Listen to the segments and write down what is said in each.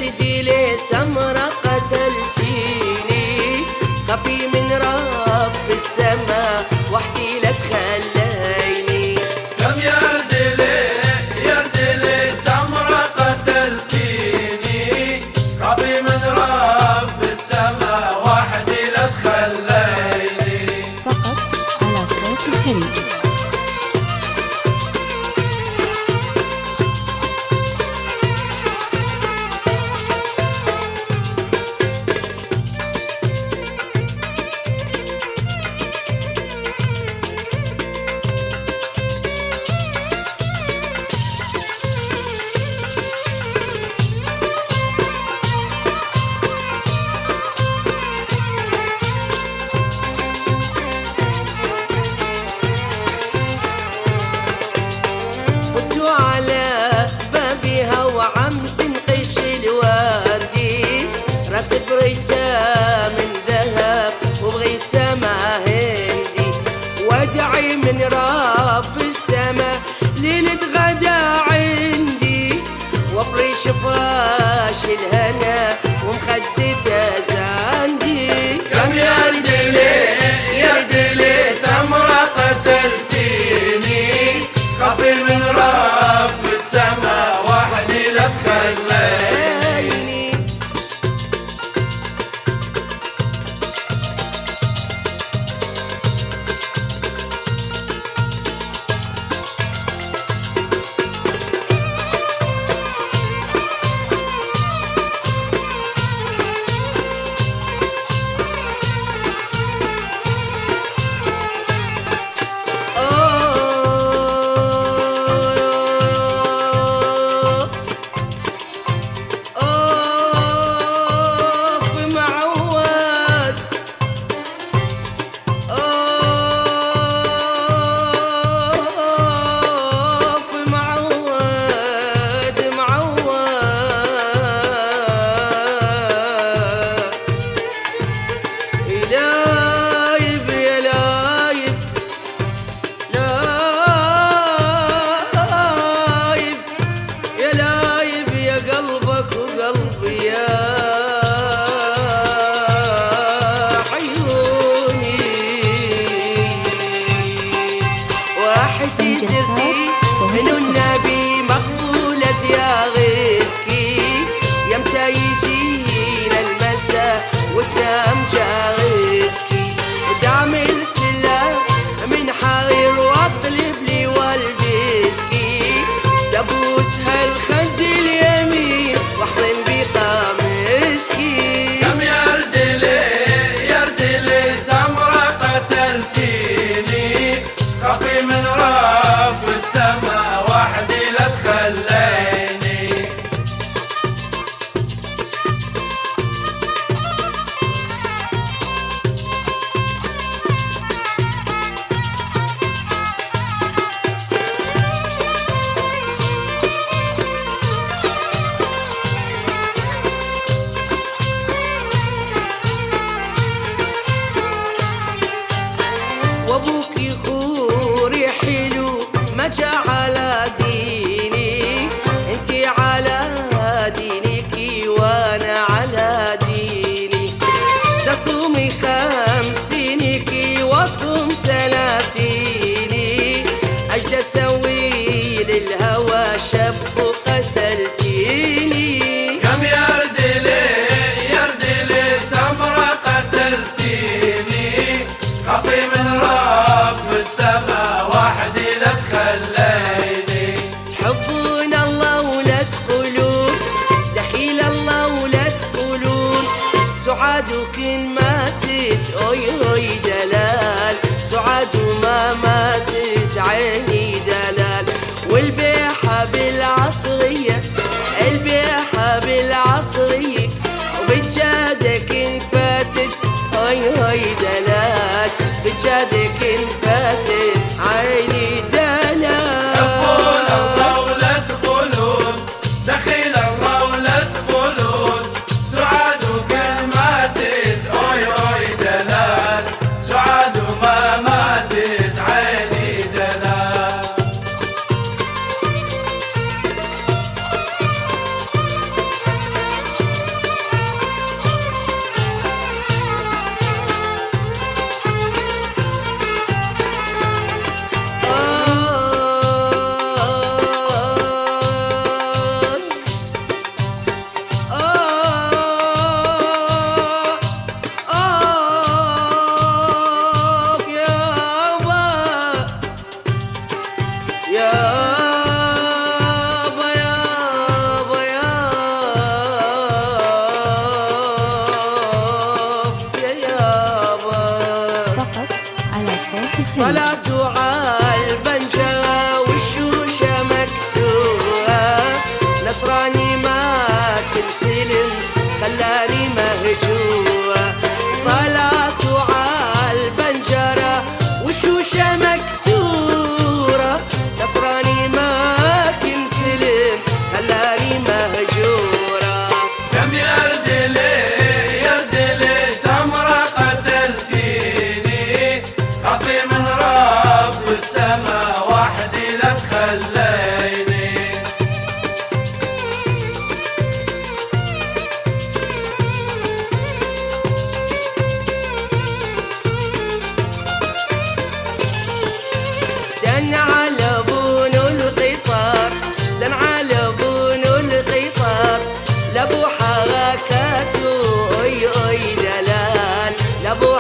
يردي لي سمرة قتلتيني، خافي من رب السما وحدي لا تخليني. كم يردي لي سمرة قتلتيني، خافي من رب السما وحدي لا تخليني. فقط على صوت الحلم. على بابها وعم تنقش الوردي، راس بريتها من ذهب وبغي سما هندي، وادعي من رب السما ليلة غدا عندي، وافرش فراش الهنا ومخدتها زاندي. كم يردي لي سمرة قتلتيني، خافي من رب السما وحدي لا تخليني. من النبي مقبولة زيارتكي، يمتى يجينا المساء وتنام جارتكي، ودعم السلام من حرير واطلب لي والدتكي، دبوسها الخد اليمين واحضن بقميصكي. كم يردي لي سمرة قتلتيني، خافي من رب السما وحدي لا تخليني. وابوكي خوري حلو ما جا على ديني، انتي على دينك وانا على ديني، ده صومي 50 وصوم 30، اجد اسوي للهوى شب وقتلتيني. كم يردي لي سمرة قتلتيني، خافي من رب السما وحدي لا تخليني. تحبون الله ولا تقولون دخيل الله ولا تقولون، سعاد وكن ماتت اوي اوي دلال، سعاد وما ماتت عيني دلال، والبيحة بالعصر انسلم خلاني مهجوره. طلعت عالبنجره وشوشه مكسوره، نصراني ما كنسلم خلاني مهجوره. كم يردلي سمرة قتلتيني، خافي من رب السما وحدي لا تخليني. دن على بون القطار، دن على بون القطار، لابو حركاته اي اي دلال، لابو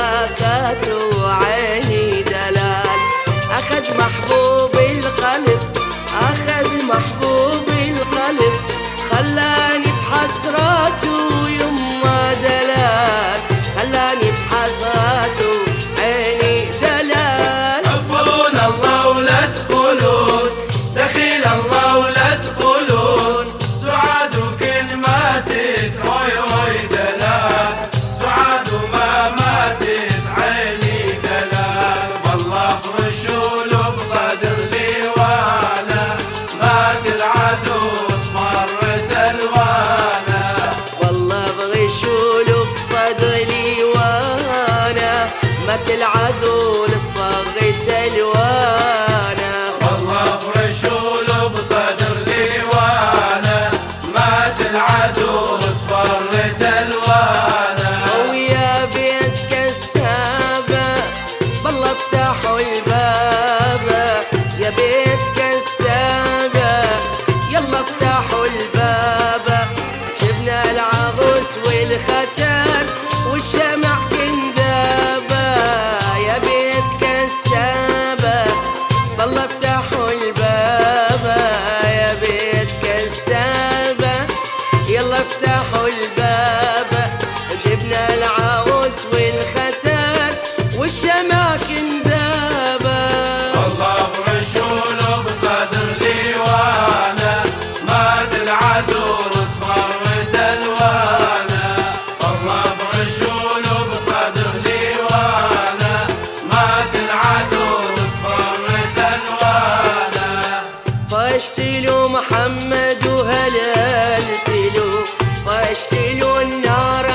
حركاته عيني دلال. اخذ محبوب القلب، اخذ محبوب القلب، خلاني بحسراته يما دلال، خلاني بحسراته عيني دلال. حبون الله ولا تقولون، دخيل الله ولا تقولون، سعاد وكن ماتت هوي هوي دلال، سعاد وما ماتت عيني دلال. والله فرشول بصدر ليوانا، مات العدوس مرت الوانا. والله بغشول بصدري وانا، مات العذول صفغت الوانا. والله فرشول بصدر ليوانا، مات العدوس فرت الوانا. ويا بيت كسابة بالله افتحوا الباب، يا بيت كسابة يلا افتحوا الباب. جبنا العروس والختان والشمع كندابة، يا بيت كسابة بالله افتحوا الباب، يا بيت كسابة يلا افتحوا الباب. جبنا العروس والختان والشمع كندابة. والله فرشول بصدر ليوانا، مات العدوس مرت الوانا. والله فرشول بصدر ليوانا، مات العدوس مرت الوانا. فاشتلوا محمد وهللتلوا، فاشتلوا النار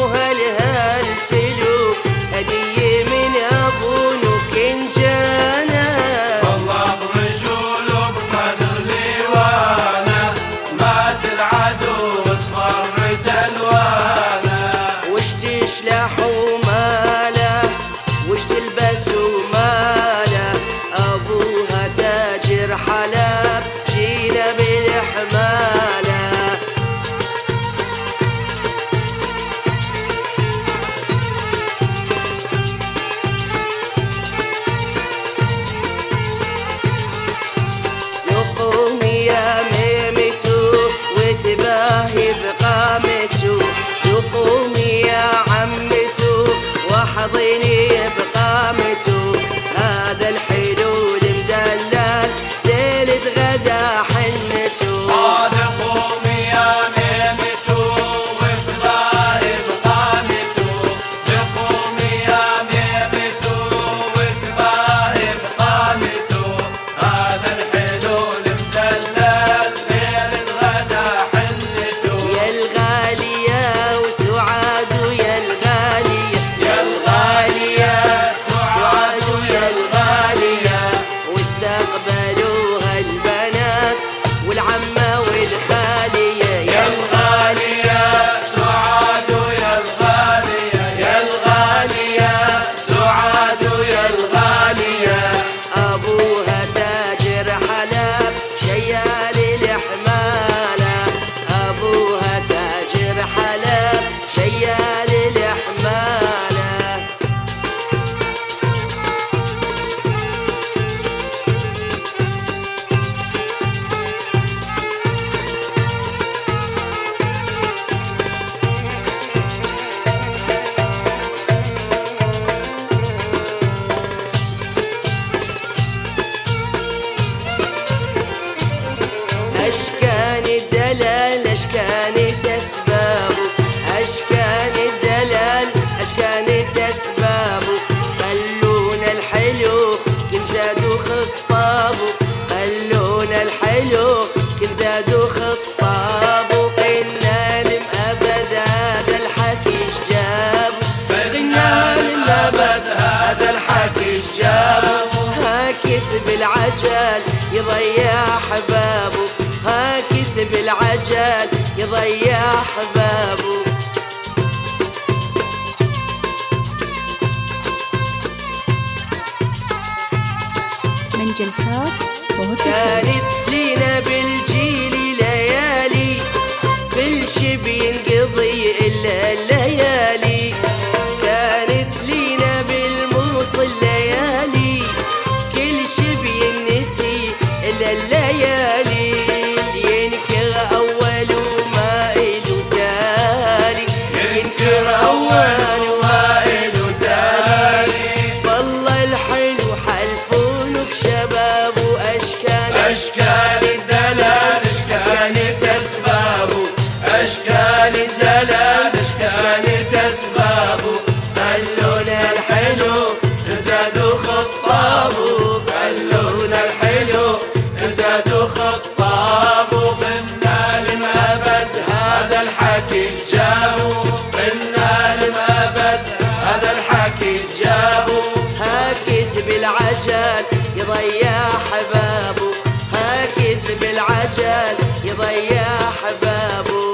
مهلهلتلوا، هدية من أبو نكنجانا. والله فرشول بصدر ليوانا، مات العدوس مرت الوانا. وش تشلحوا ماله، وش تلبسوا ماله، أبوها تاجر حلب جينا بالحمالة. تقومي يا ميمتو وتباهي بقامتو، تقومي يا عمتو واحضني بقامتو. هذا الحلو المدلل ليلة غدا حنتو. قومي يا ميمتو وتباهي بقامتو، قومي يا ميمتو وتباهي بقامتو. هذا الحلو المدلل ليلة غدا حنتو. يا الغالية وسعاد ويا الغالية، يا الغالية سعاد ويا الغالية، واستقبلوها البنات والعمة والخالية. يا الغالية سعاد ويا الغالية، يا الغالية سعاد ويا الغالية، أبوها تاجر حلب شيال الحمالة، أبوها تاجر حلب شيال الحمالة. زادوا خطاب وقلنا لمأبد هذا الحكي الجاب قلنا لمأبد هذا الحكي الجاب ها كذب العجل يضيع أحبابه ها كذب العجل يضيع أحبابه من جلسات صوت كانت لينا بالجيل ليالي كل شي بينقضي إلا الليالي كانت لينا بالموصل ليالي كل شي بينسي إلا الليالي ينكر أول وما إله تالي ينكر أول وما إله تالي والله الحلو حلفون بشباب أشكال الدلال أشكال أسبابه أشكال الدلال أشكال أسبابه خلونا الحلو زادوا خطابه خلونا الحلو زادوا خطابه قلنا لمأبد هذا الحكي جابوا قلنا لمأبد هذا الحكي جابوا ها كذب العجل يضيع أحبابه ها كذب العجل يضيع أحبابه